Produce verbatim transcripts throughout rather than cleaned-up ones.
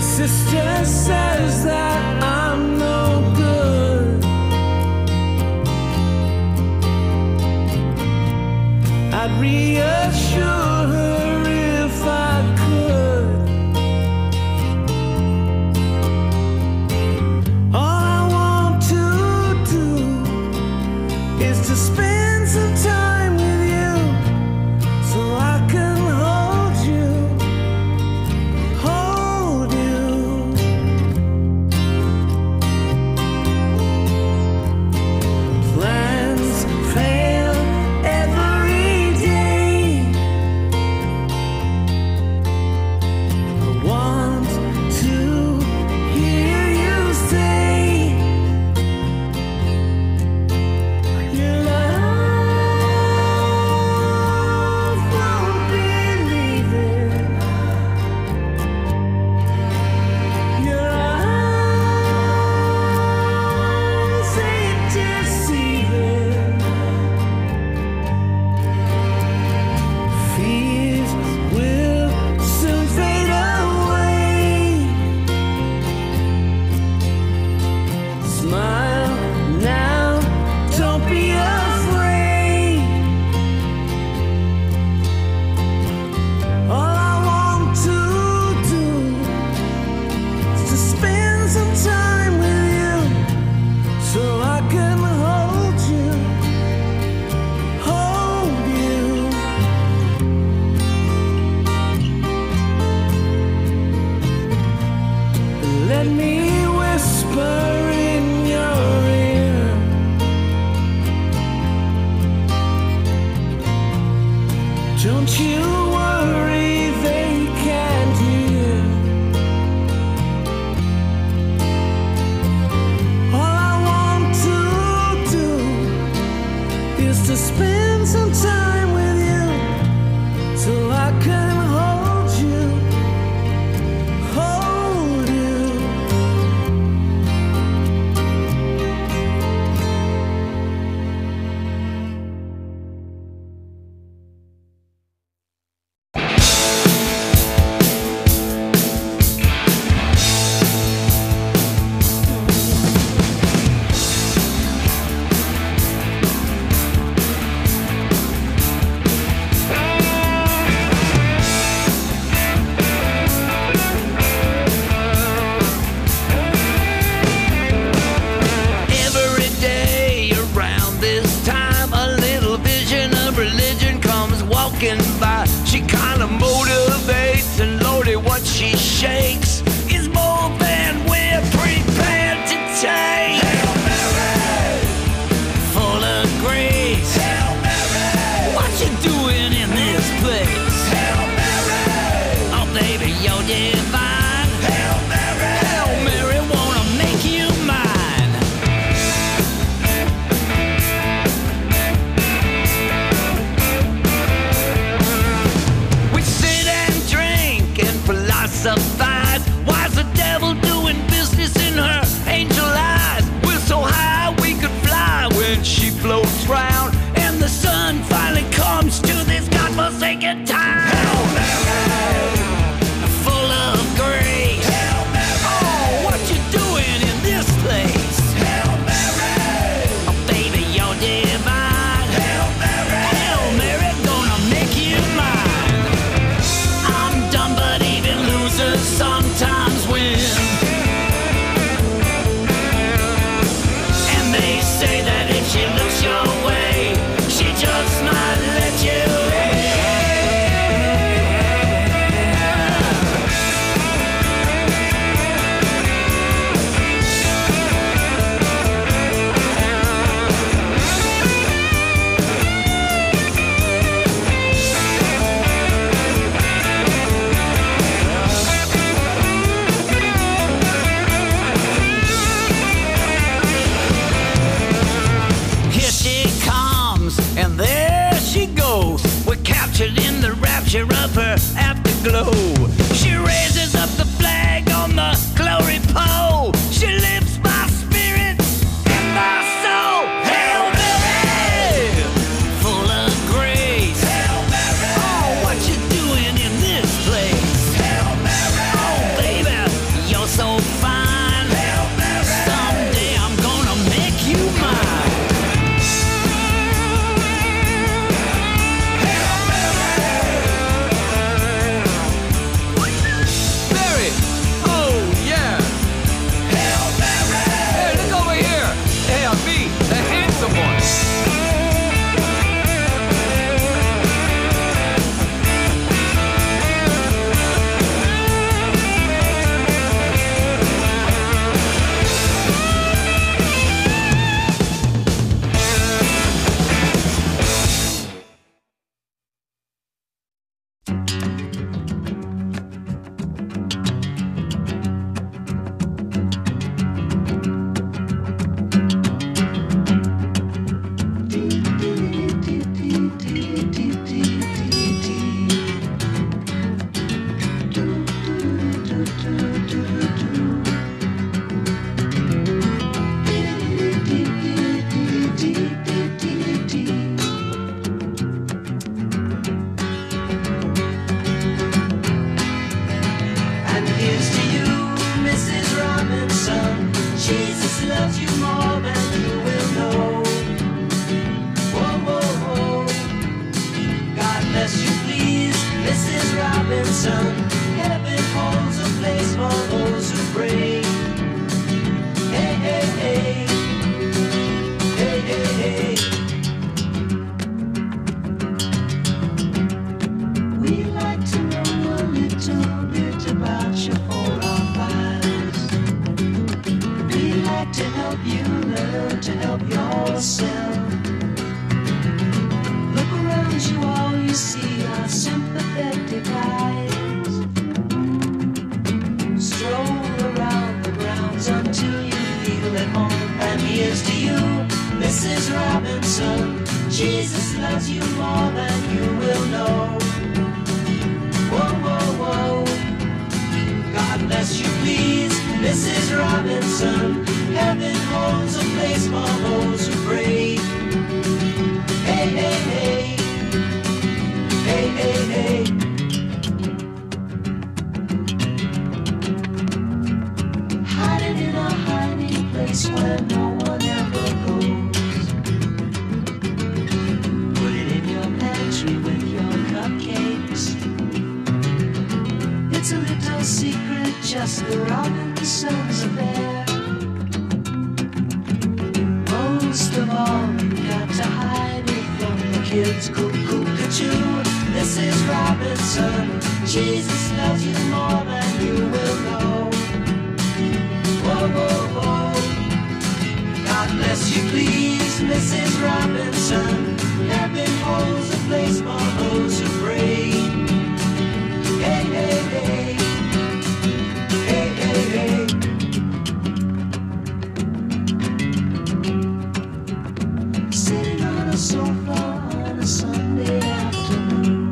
sister says that I'm no good. I'd reassure her if I could. All I want to do is to spend some time with you, so I can hold you, hold you. Plans fail every day. I want to hear you say your love won't believe it. Your eyes ain't deceiving. Fears will soon fade away. Smile now, don't be afraid. All I want to do is to spend some time with you, so I can hold you, hold you. Let me whisper in your ear. Don't you worry, they can't hear. All I want to do is to spend some time with you, so I can hold you, hold you. Every day around this time, a little vision of religion comes walking by. She kinda motivates, and Lordy, what she shakes is more than we're prepared to take. Hail Mary, full of grace. Hail Mary, what you doing in this place? Hail Mary, oh baby, you're divine. Hail Mary, Hail Mary, wanna make you mine. We sit and drink and philosophize. Why's the devil doing business in her angel eyes? We're so high we could fly when she floats round, and the sun finally comes to this godforsaken town. Hail Mary, full of grace. Hail Mary, oh, what you doing in this place? Hail Mary, oh baby, you're divine. Hail Mary, Hail Mary, gonna make you mine. I'm done, but even losers sometimes win. And they say that if she looks your way, she just might let you in. Missus Robinson. Heaven holds a place for those who pray. Hey, hey, hey. Hey, hey, hey. We like to know a little bit about your four or fives. We like to help you learn to help yourself. Look around you, all you see are sympathetic eyes. Stroll around the grounds until you feel at home. And here's to you, Missus Robinson. Jesus loves you more than you will know. Whoa, whoa, whoa. God bless you, please, Missus Robinson. Heaven holds a place for those who pray. Hey, hey, hey. Hey, hey, hey. Hiding in a hiding place where no one ever goes. Put it in your pantry with your cupcakes. It's a little secret, just the Robinsons affair. Most of all, you got to hide it from the kids. Cuckoo-cuckoo, Missus Robinson. Jesus loves you more than you will know. Whoa, whoa, whoa. God bless you, please, Missus Robinson. Heaven holds a place for those who pray. Hey, hey, hey. Hey, hey, hey. Sitting on a sofa on a Sunday afternoon,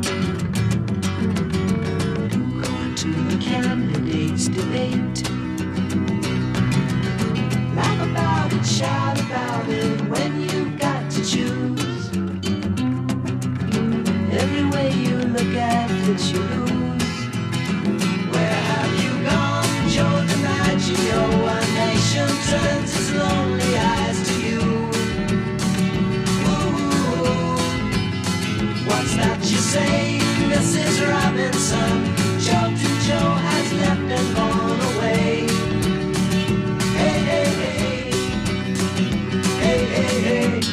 going to the candidates' debate. Laugh about it, shout about it when you've got to choose. Every way you look at it, you lose. Where have you gone, Joe DiMaggio? A nation turns its lonely eyes to you. Ooh, what's that you say, Missus Robinson? Joe to Joe has left and gone away. Hey, hey, hey. Hey, hey, hey.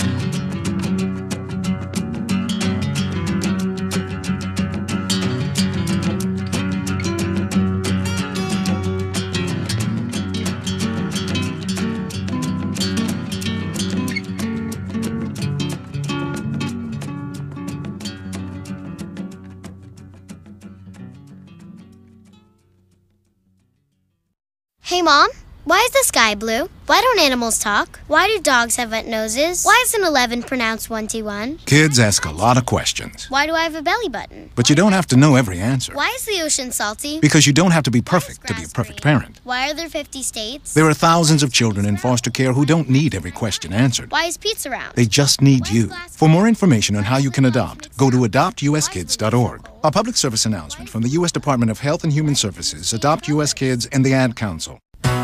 Hey, Mom, why is the sky blue? Why don't animals talk? Why do dogs have wet noses? Why is an eleven pronounced twenty-one? Kids ask a lot of questions. Why do I have a belly button? But you don't have to know every answer. Why is the ocean salty? Because you don't have to be perfect to be a perfect parent. Why are there fifty states? There are thousands of children in foster care who don't need every question answered. Why is pizza round? They just need you. For more information on how you can adopt, go to adopt u s kids dot org. A public service announcement from the U S Department of Health and Human Services, Adopt U S Kids, and the Ad Council.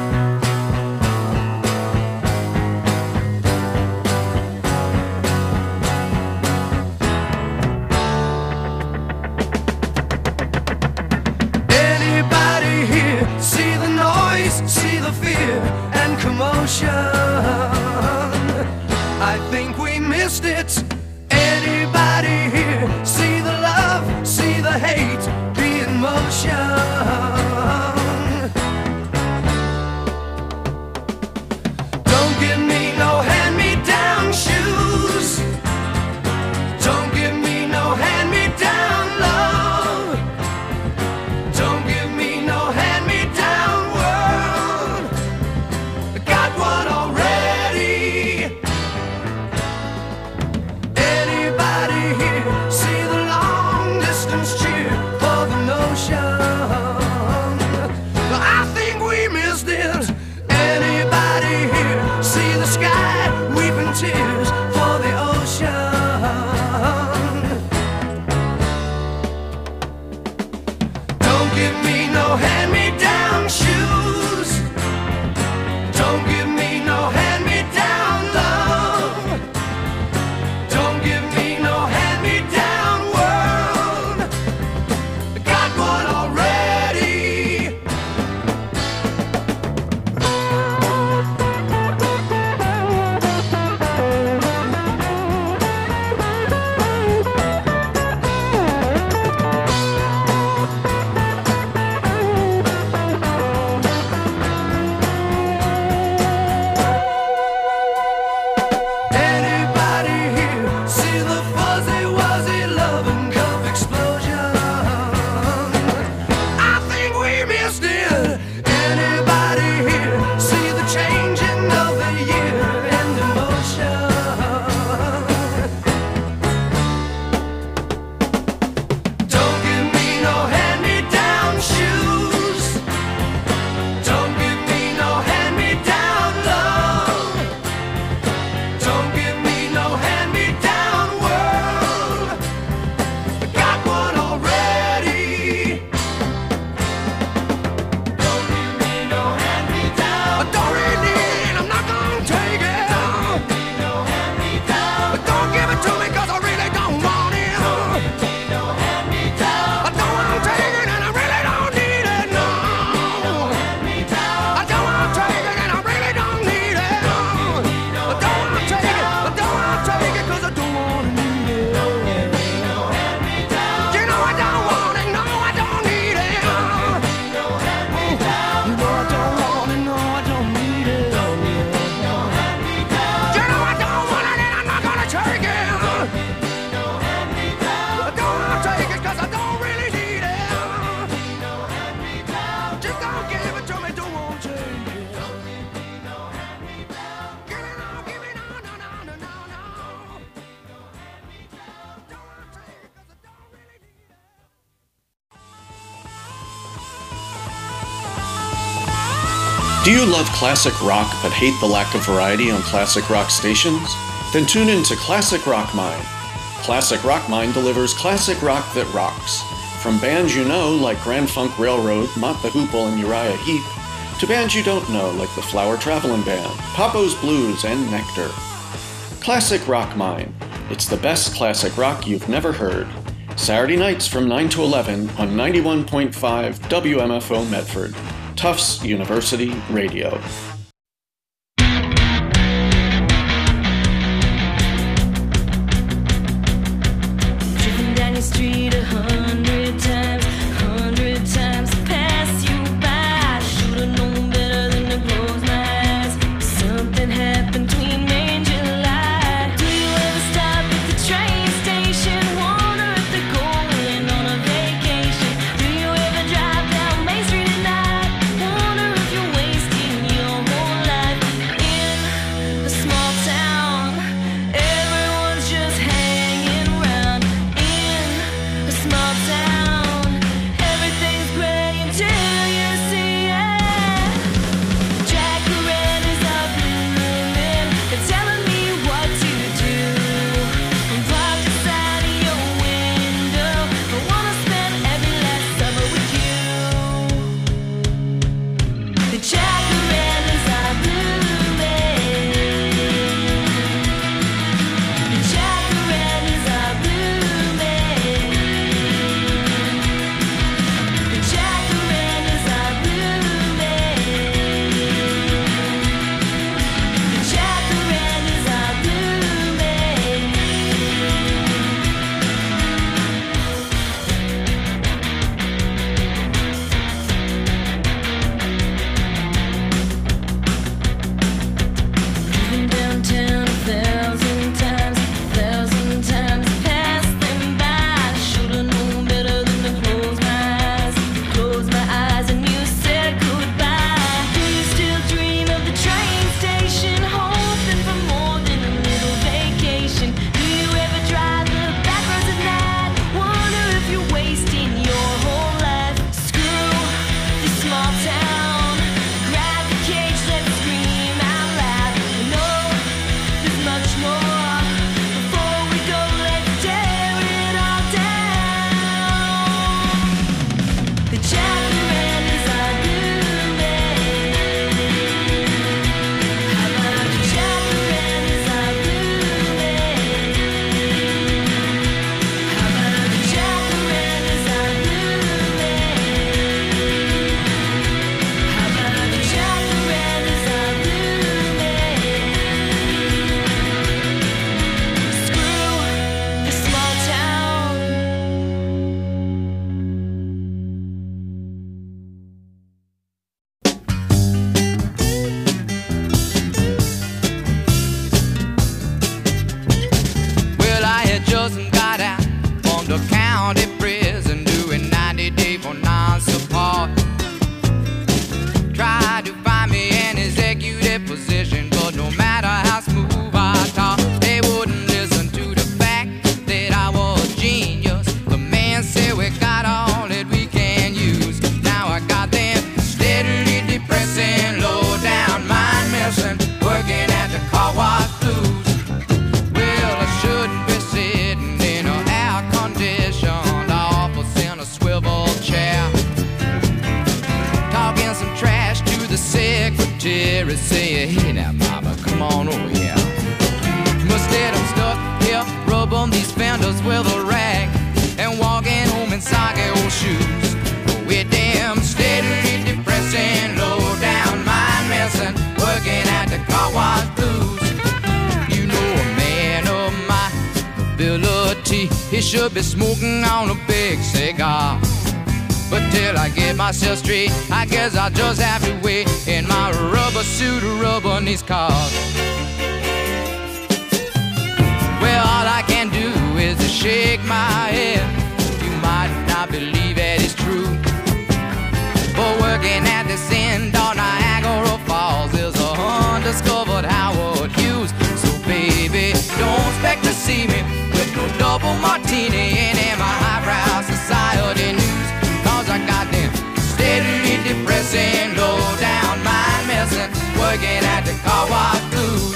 See the fear and commotion. I think we missed it. Anybody here see the love, see the hate, be in motion? Don't give me no hand-me-down shoes. Don't give me no hand-me-down love. Don't give me no hand-me-down world. I got one already. Anybody here see the long distance cheer for the notion? I think we missed it. Anybody here see the sky weeping tears for the ocean? Don't give me no hand-me-down shoes. Don't give me no hand-me-down love. Don't give me no hand-me-down world. Do you love classic rock but hate the lack of variety on classic rock stations? Then tune in to Classic Rock Mind. Classic Rock Mind delivers classic rock that rocks. From bands you know like Grand Funk Railroad, Mott the Hoople, and Uriah Heep, to bands you don't know like the Flower Traveling Band, Papo's Blues, and Nectar. Classic Rock Mind. It's the best classic rock you've never heard. Saturday nights from nine to eleven on ninety-one point five W M F O Medford. Tufts University Radio. Driven down your street a hundred times, hundred times pass you by. Should've known better than to close my eyes. Something happened between May and July. Do you ever stop at the train station? Wonder if they're going on a vacation. Do you ever drive down Main Street at night? Wonder if you're wasting your whole life in a small town. Everyone's just hanging around in a small town. Everything's great until you see it. Jacarandas are blooming. They're telling me what to do. I'm parked outside of your window. I wanna spend every last summer with you. The jacarandas are blooming. The jacarandas are blooming. The jacarandas are blooming. The jacarandas are blooming. Driven downtown a thousand times, thousand times passed them by. Should've known better than to close my eyes, close my eyes, and you said goodbye. Do you still dream of the train station, hoping for more than a little vacation? Do you ever drive the back roads at night? Wonder if you're wasting your whole life. Screw this small town. Grab the cage, let's scream out loud. No, there's much more. Before we go, let's tear it all down. The jacarandas are blooming. How about the jacarandas are blooming? How about the jacarandas are blooming? How about the jacarandas are blooming? Screw this small town. Well, I had just got out from the county prison doing ninety day for non-support. Tried to find me an executive position, but no matter how smooth I talk, they wouldn't listen to the fact that I was a genius. The man said we got all that we can use. Now I got them steadily depressing, low down mind messing, working at the car wash blues. Well, I shouldn't be sitting in an air-conditioned office in a swivel chair, talking some trash to the secretary, saying, hey now mama, come on over here. Instead I'm stuck here, rubbing these fenders with a rag and walking home in soggy old shoes. With them steadily depressing, low down mind messing, working at the car wash blues. You know a man of my ability, he should be smoking on a big cigar. But till I get myself straight, I guess I'll just have to wait in my rubber suit, rubbing these cars. Well, all I can do is to shake my head. You might not believe it is true, but working at this end on Niagara Falls is a undiscovered Howard Hughes. So baby, don't expect to see me with no double martini and in my highbrow society news. Cause I got them steadily depressing, low down mind mess car wash blues.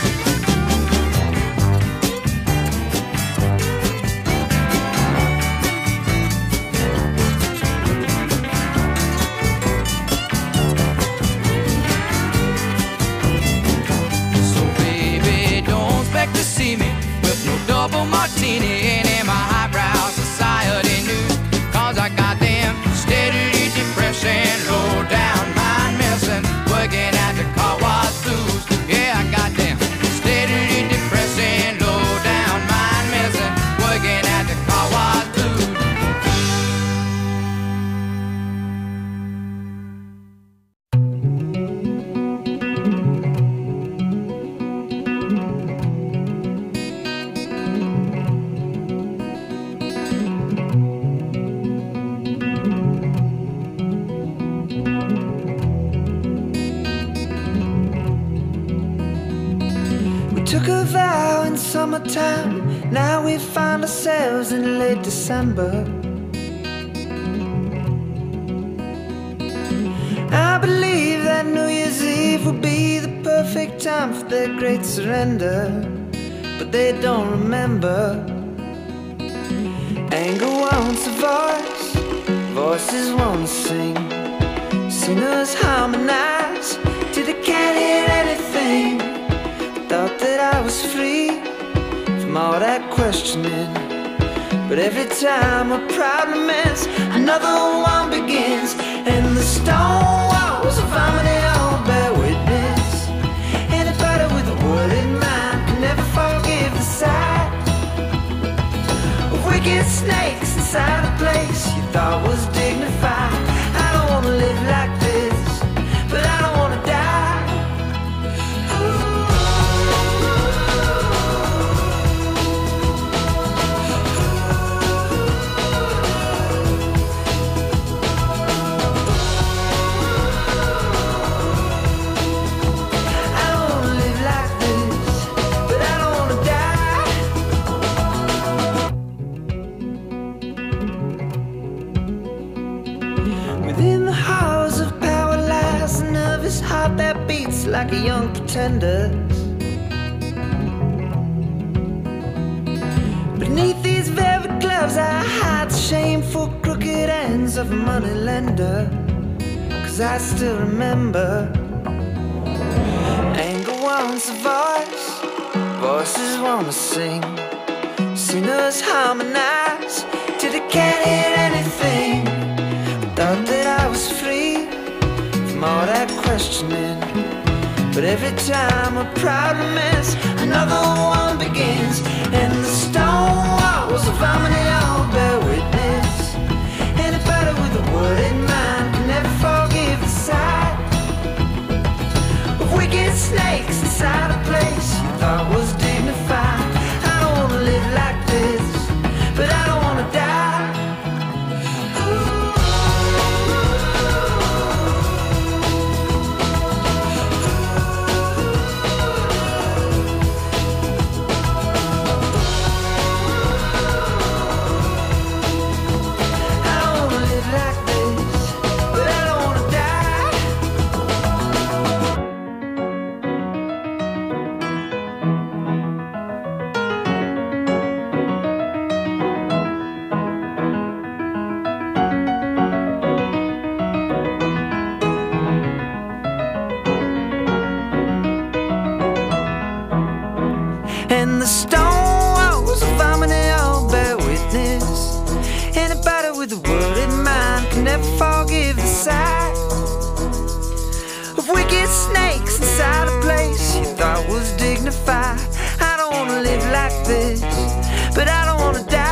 So baby, don't expect to see me with no double martini and in my highbrow society news. Cause I got them steadily depressing, low down mind messing, working at the car wash blues. Yeah, I got them steadily depressing, low down mind messing, working at the car wash blues. Took a vow in summertime, now we find ourselves in late December. I believe that New Year's Eve will be the perfect time for their great surrender, but they don't remember. Anger wants a voice, voices want to sing, singers harmonize till they can't hear anything. Thought that I was free from all that questioning, but every time a problem ends, another one begins, and the stone walls of harmony all bear witness. Anybody with a word in mind can never forgive the sight of wicked snakes inside a place you thought was dignified. I don't wanna live like this, but I don't wanna die. Within the halls of power lies a nervous heart that beats like a young pretender. Beneath these velvet gloves I hide the shameful crooked ends of a money lender. Cause I still remember. Anger wants a voice, voices wanna sing, singers harmonize till they can't hear anything. Thought that I was free from all that questioning, but every time a problem ends, another one begins, and the stone walls of harmony all bear witness. Anybody with a word in mind can never forgive the sight of wicked snakes inside a place you thought was dignified. I don't wanna live like this, but I don't wanna die. And the stone walls of harmony all bear witness. Anybody with a word in mind can never forgive the sight of wicked snakes inside a place you thought was dignified. I don't wanna live like this, but I don't wanna die.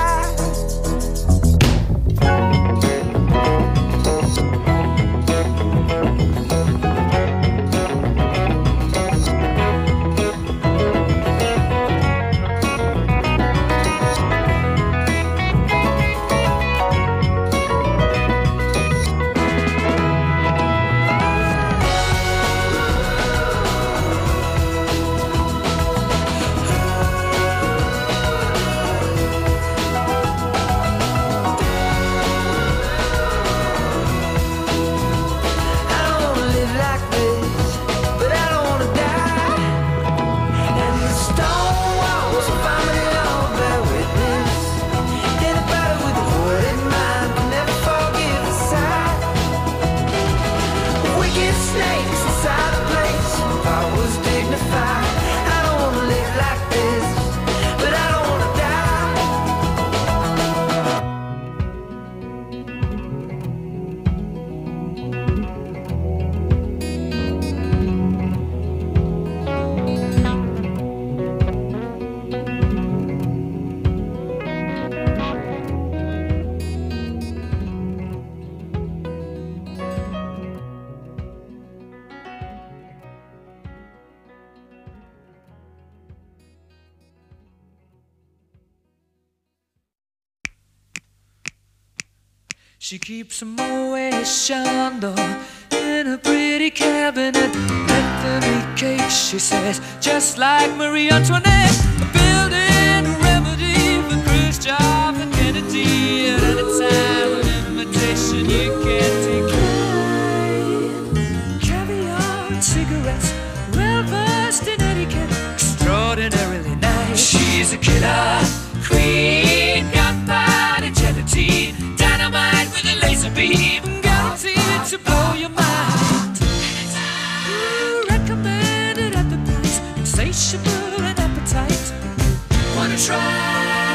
She keeps a Moet Chandon in a pretty cabinet. Anthony cake, she says, just like Marie Antoinette. Building a remedy for Khrushchev and Kennedy. At any time, an invitation you can't decline. Caviar and cigarettes, well versed in etiquette, extraordinarily nice. She's a killer queen, gunpowder gelatine, dynamite with a laser beam, guaranteed to blow your mind. Ooh, recommended at the price, insatiable and appetite. Wanna try?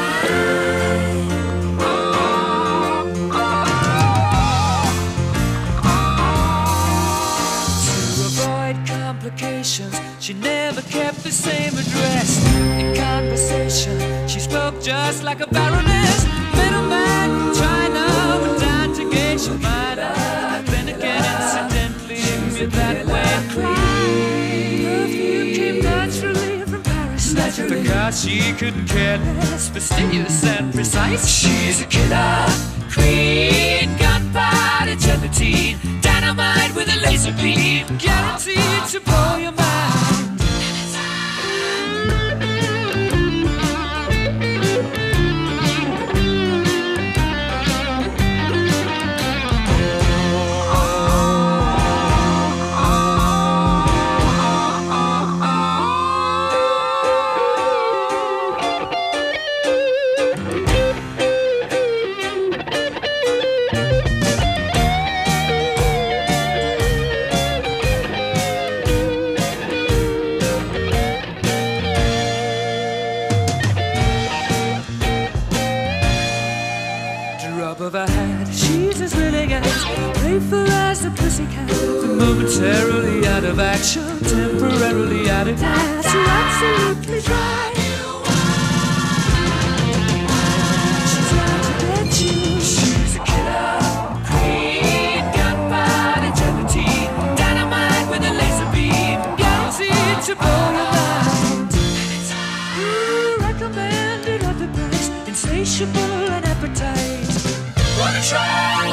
Oh, oh, oh. To avoid complications, she never kept the same address. In conversation, she spoke just like a baroness. Middleman from China went down to Geisha Minor. Then again, incidentally, me that way. Perfume came naturally from Paris, because she couldn't care less, fastidious and precise. She's a killer queen, gunpowder gelatine, dynamite with a laser beam, guaranteed to blow your mind. Of her hat, she's as willing as playful as the pussycat. Momentarily out of action, temporarily out of gas. You're absolutely dry. She's out to get you. She's a killer queen, gunpowder gelatine, dynamite with a laser beam, guaranteed to blow your mind. Ooh, recommended at the price, insatiable and appetite. Wanna try?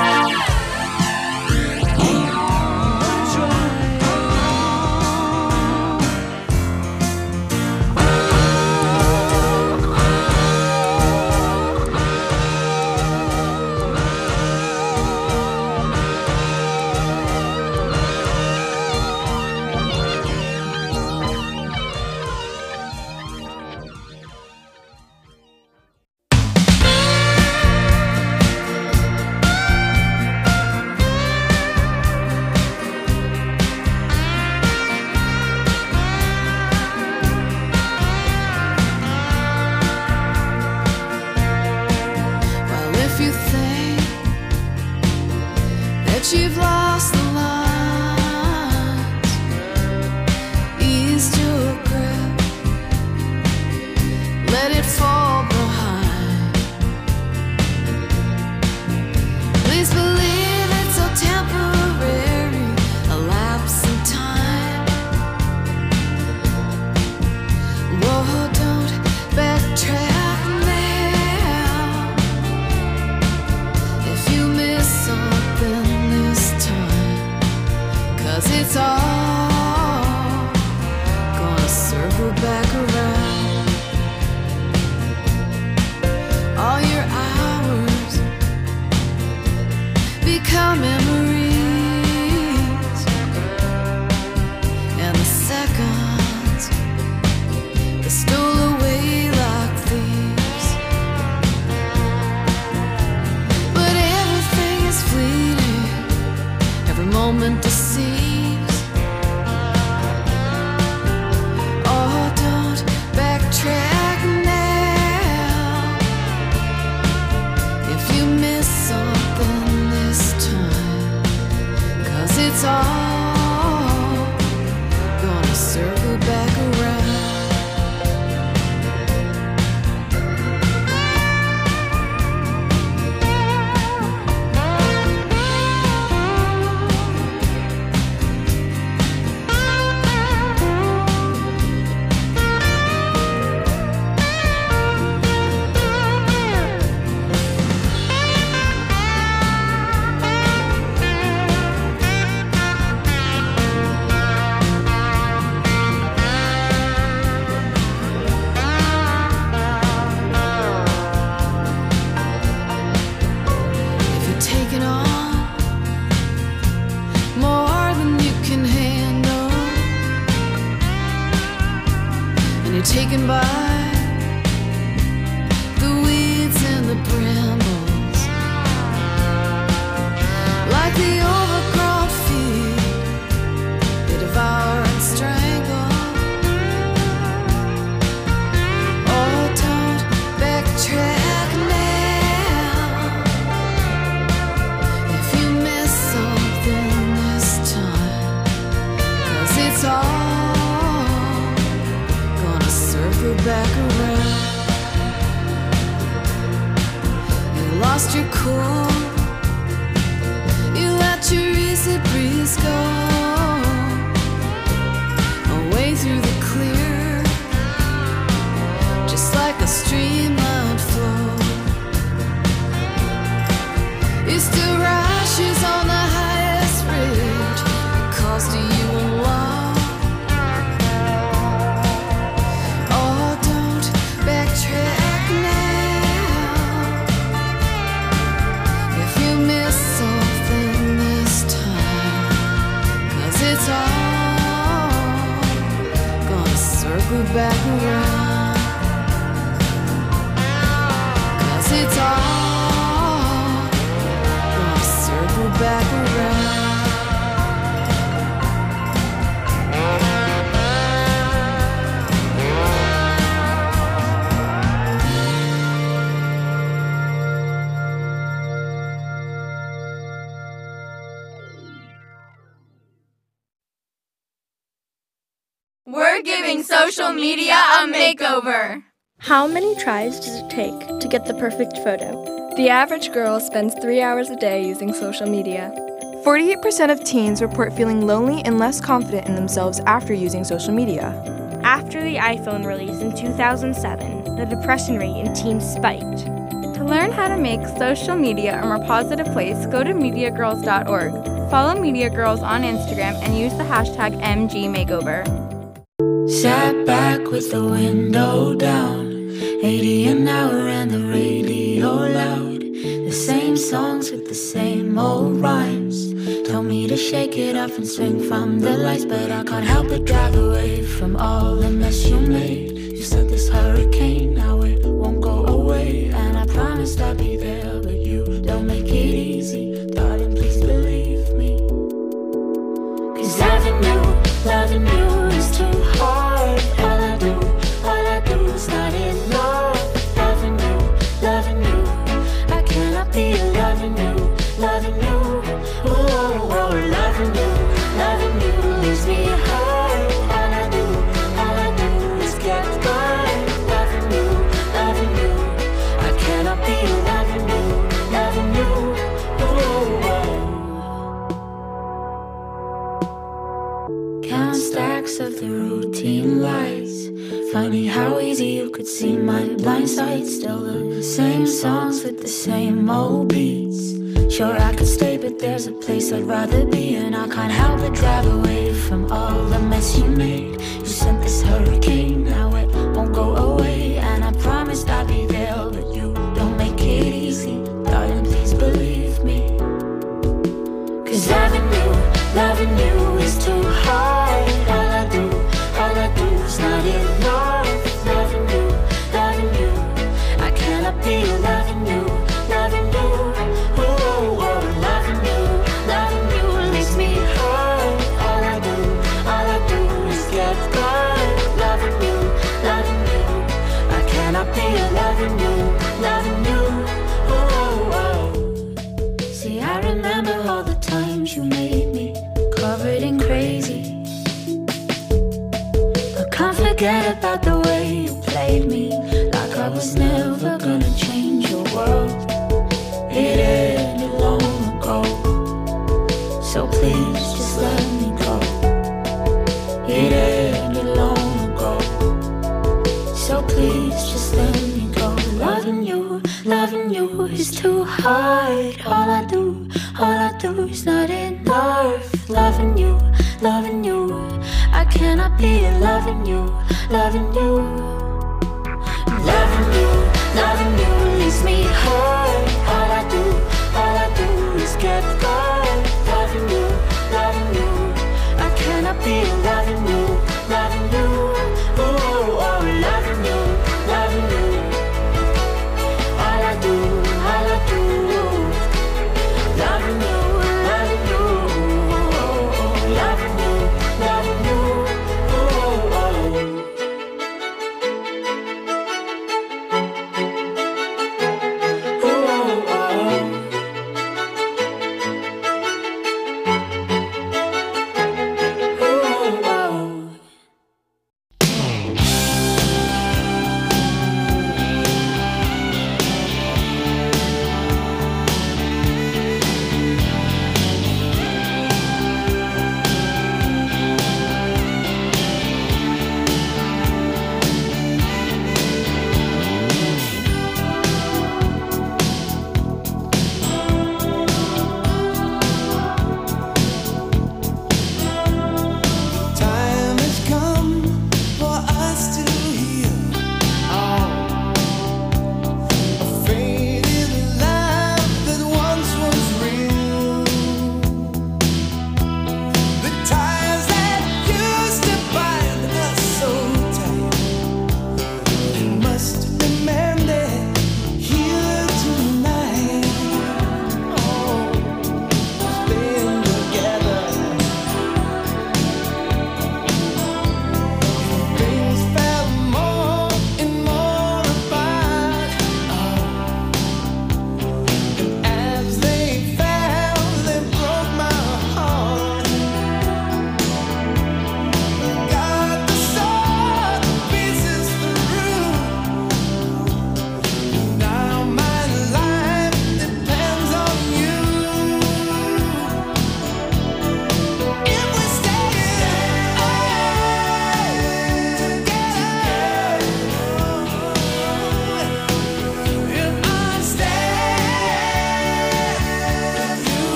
You've lost the lines, eased your grip, let it fall behind. Please believe it's so temporary, a lapse in time. Whoa, don't backtrack now. If you miss something, it's all gonna circle back around. All your hours become memories, and the seconds they stole away like thieves. But everything is fleeting, every moment deceives. Track now. If you miss something this time, 'cause it's all gonna circle back around. sneaking by the weeds and the brambles, like the overgrown feet they devour and strangle. Oh, don't backtrack now if you miss something this time, 'cause it's all gonna circle back around. You lost your cool, you let your easy breeze go away through the clear, just like a streamlined flow. You still rashes on the highest ridge, it cost you a lot. Oh, don't backtrack now if you miss something this time, 'cause it's all gonna circle back around. 'Cause it's all gonna circle back around. We're giving social media a makeover. How many tries does it take to get the perfect photo? The average girl spends three hours a day using social media. forty-eight percent of teens report feeling lonely and less confident in themselves after using social media. After the iPhone release in two thousand seven, the depression rate in teens spiked. To learn how to make social media a more positive place, go to media girls dot org. Follow Media Girls on Instagram and use the hashtag M G Makeover. Sat back with the window down, eighty an hour and the radio loud. The same songs with the same old rhymes. Told me to shake it off and swing from the lights, but I can't help but drive away from all the mess you made. You said this hurricane, now it won't go away, and I promised I'd be there, but you don't make it easy. Darling, please believe me, 'cause loving you, loving you is too hard. All I do, all I do is not enough. Loving you, loving you, I cannot be loving you, loving you. Oh, oh, oh, loving you, loving you leaves me hurt. All I do, all I do is get burned. Loving you, loving you, I cannot be loving you, loving you. Oh, oh, oh. Count stacks of the routine lights. Funny how easy you could see my blind side. Still the same songs with the same old beats. Sure I could stay, but there's a place I'd rather be, and I can't help but drive away from all the mess you made. You sent this hurricane, now it won't go away, and I promised I'd be there, but you don't make it easy. Darling, please believe me, 'cause loving you, loving you is too hard. All I do, all I do is not enough. Loving you, loving you, I cannot be loving you, loving you. Oh, oh, oh, loving you, loving you leaves me hurt. All I do, all I do is get burned. Loving you, loving you, I cannot be loving you, loving you. Oh, oh, oh. See, I remember all the times you made me covered in crazy. I can't forget about the way you played me, like I was never gonna change your world. It ended long ago, so please just let me go. It ended long ago, so please just let me go. Loving you, loving you is too hard. All I do, all I do is not enough. Loving you, loving you, I cannot be loving you, loving you. Loving you, loving you leaves me hurt. All I do, all I do is get burned. Loving you, loving you, I cannot be loving you, loving you. Oh, oh, oh, loving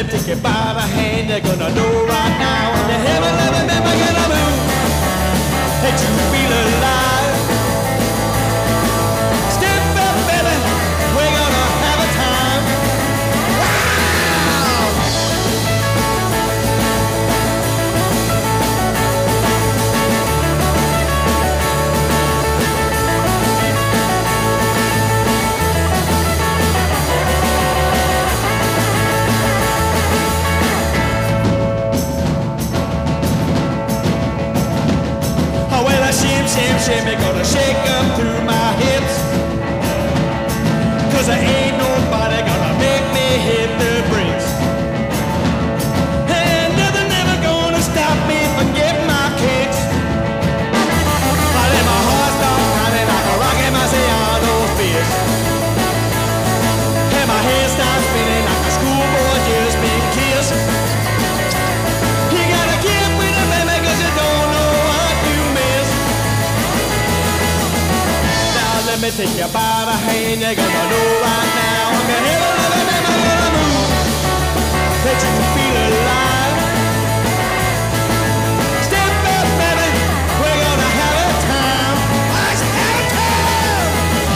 take you by the hand, you're gonna know right now. When you have a loving man, we're gonna move, that you feel alive. Step up, baby, we're gonna have a time. Shim, shim, shim, you're gonna shake up through my hips. Cause there ain't nobody gonna make me hit the brakes. And nothing ever gonna stop me from getting my kicks. I let my heart start pounding like a rocket Marciano's fist. And my head starts spinning like a schoolboy just been kissed. You gotta get with it, baby, cause you don't know what you miss. Let me take you by the hand, you're gonna know right now. I'm gonna have a loving man, I'm gonna move, that you feel alive. Step up, baby, we're gonna have a time. Let's have a time.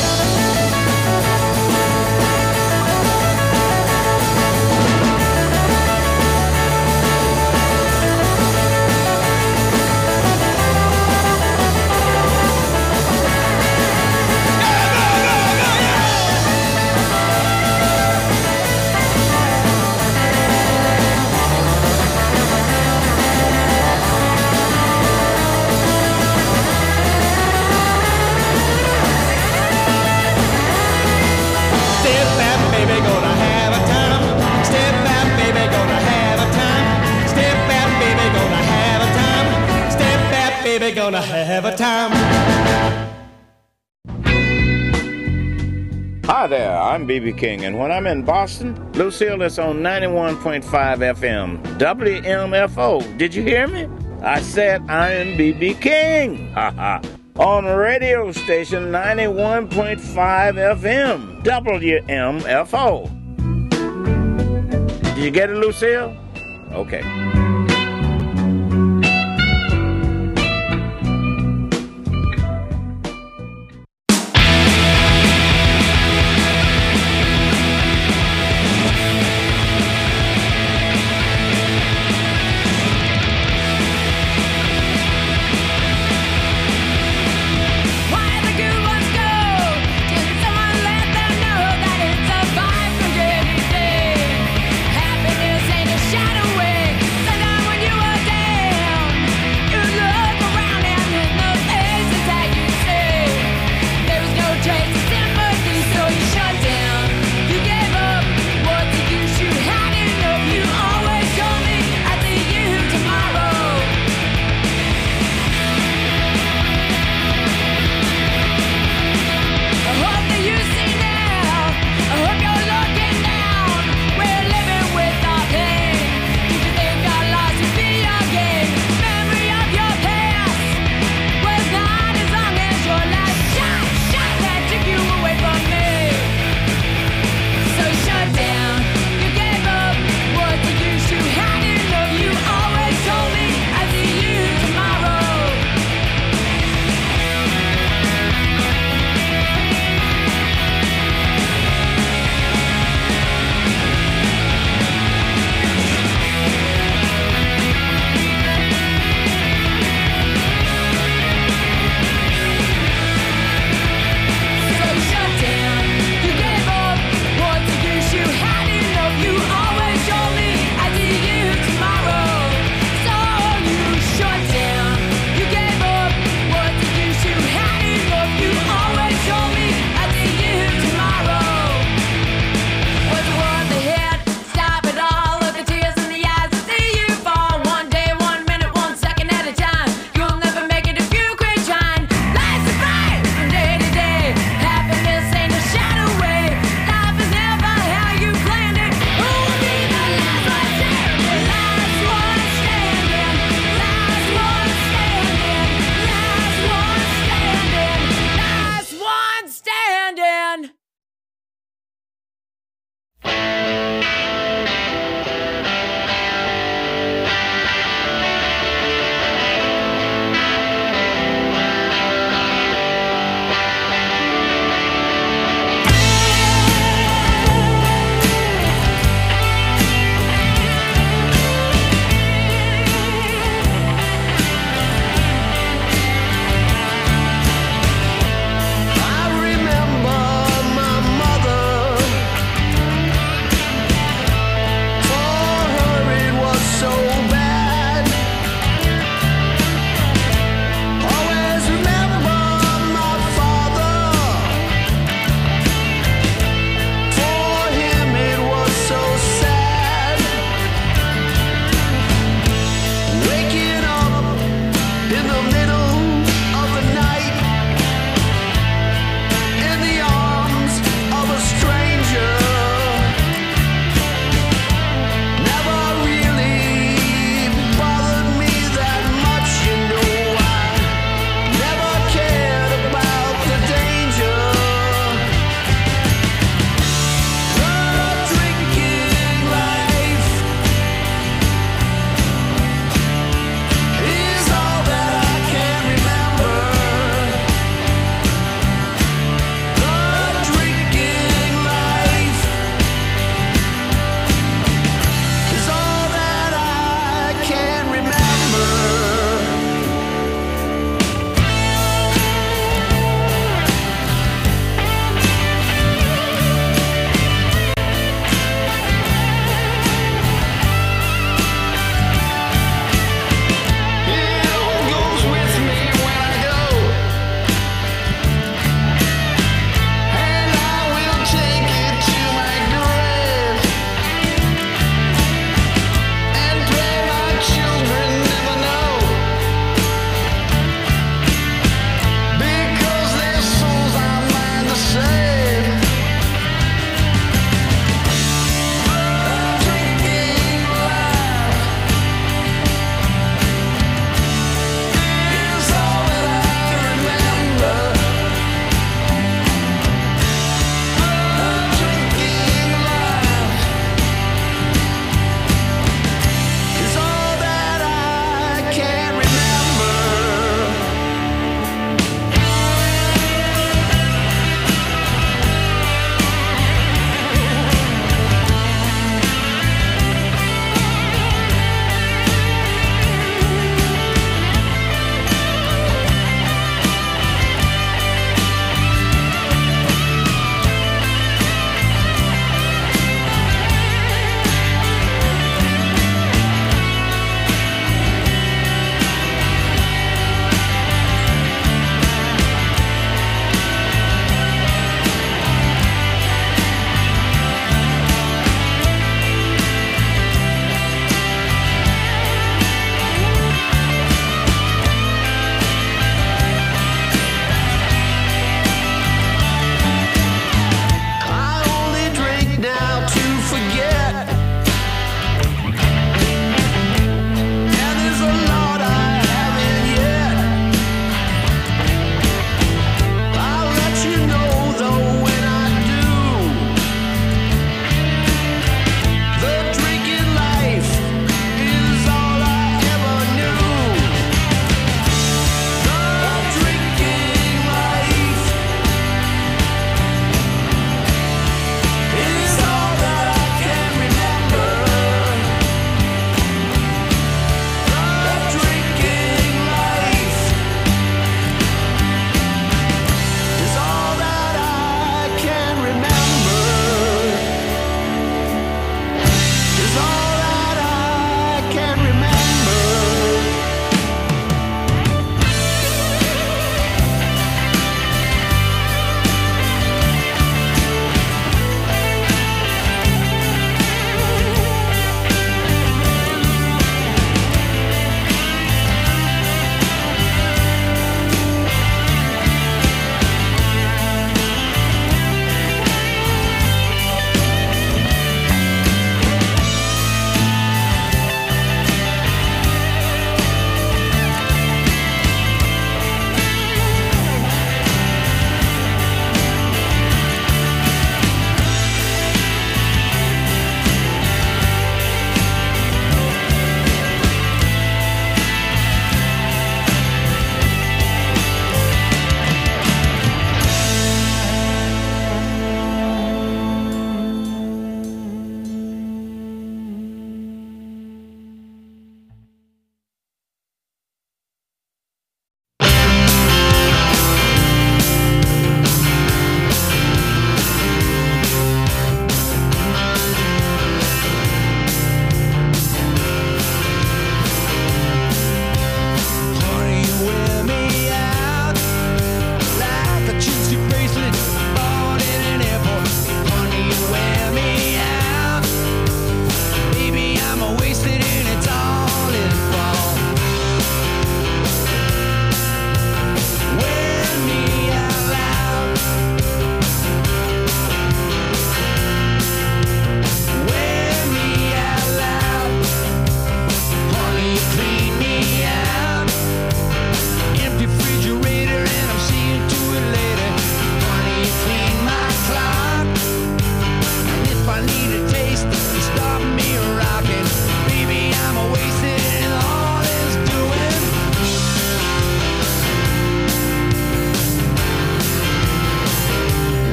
Gonna have a time. Hi there, I'm B B King, and when I'm in Boston, Lucille is on ninety-one point five F M, W M F O. Did you hear me? I said I am B B King. Haha. On radio station ninety-one point five F M, W M F O. Did you get it, Lucille? Okay. Happiness ain't a shadow way. Send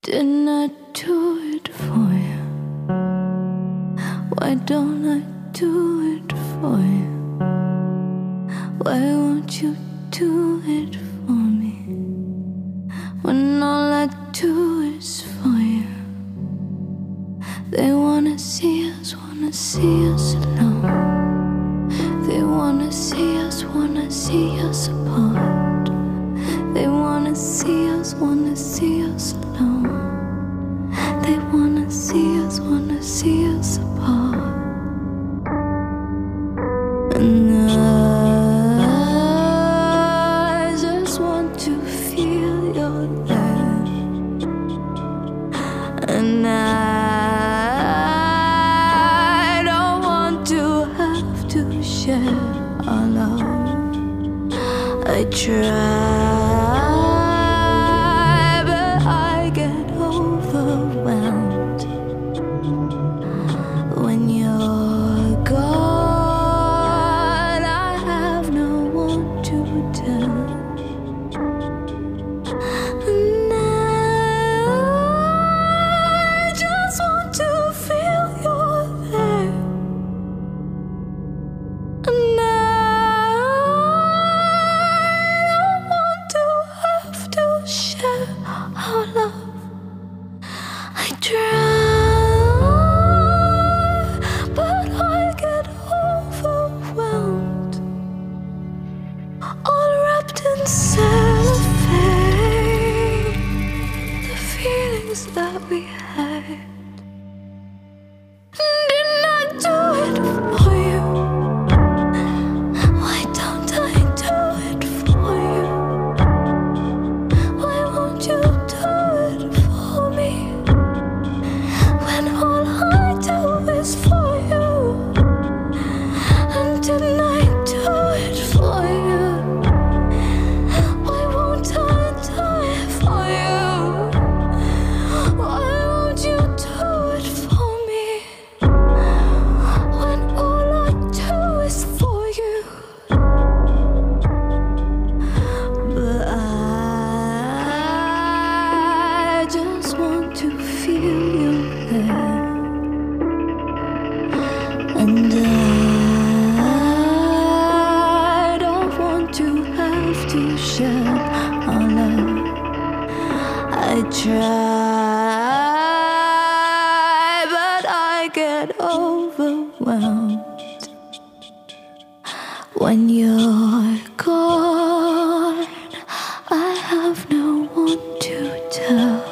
Didn't I do it for you? Why don't I do it for you? Why won't you do it for me? When all I do is for you. They wanna see us, wanna see us alone. They wanna see us, wanna see us apart. They wanna see us, wanna see us alone. They wanna see us, wanna see us apart. And I just want to feel your love. And I don't want to have to share our love. I try. When you're gone, I have no one to tell.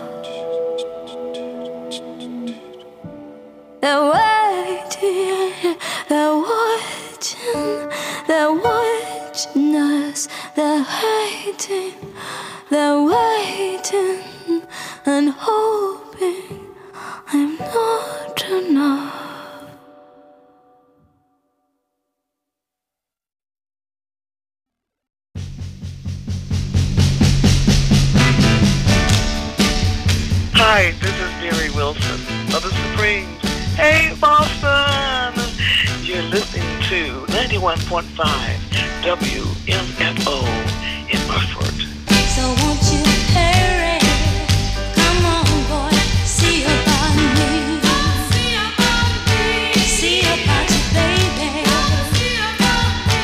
They're waiting, they're watching, they're watching us. They're waiting, they're waiting and hoping I'm not enough. Hi, this is Mary Wilson of the Supremes. Hey, Boston! You're listening to ninety-one point five W M F O in Marford. So won't you hurry? Come on, boy, see about me. See about me. See about you, baby. See about me.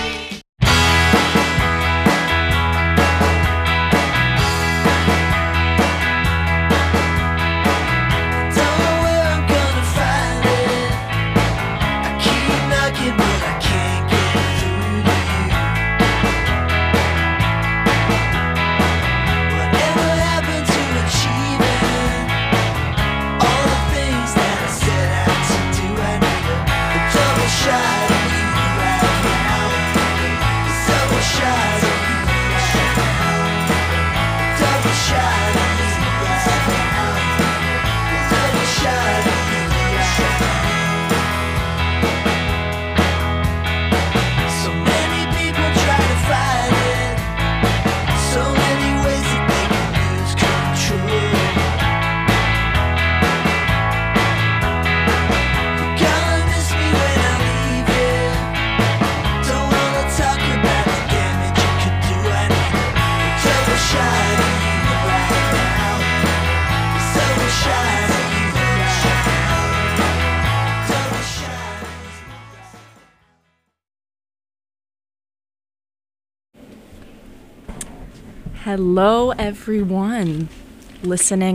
Don't know where I'm gonna find it. I keep knocking, but I can't get through to you. Hello, everyone listening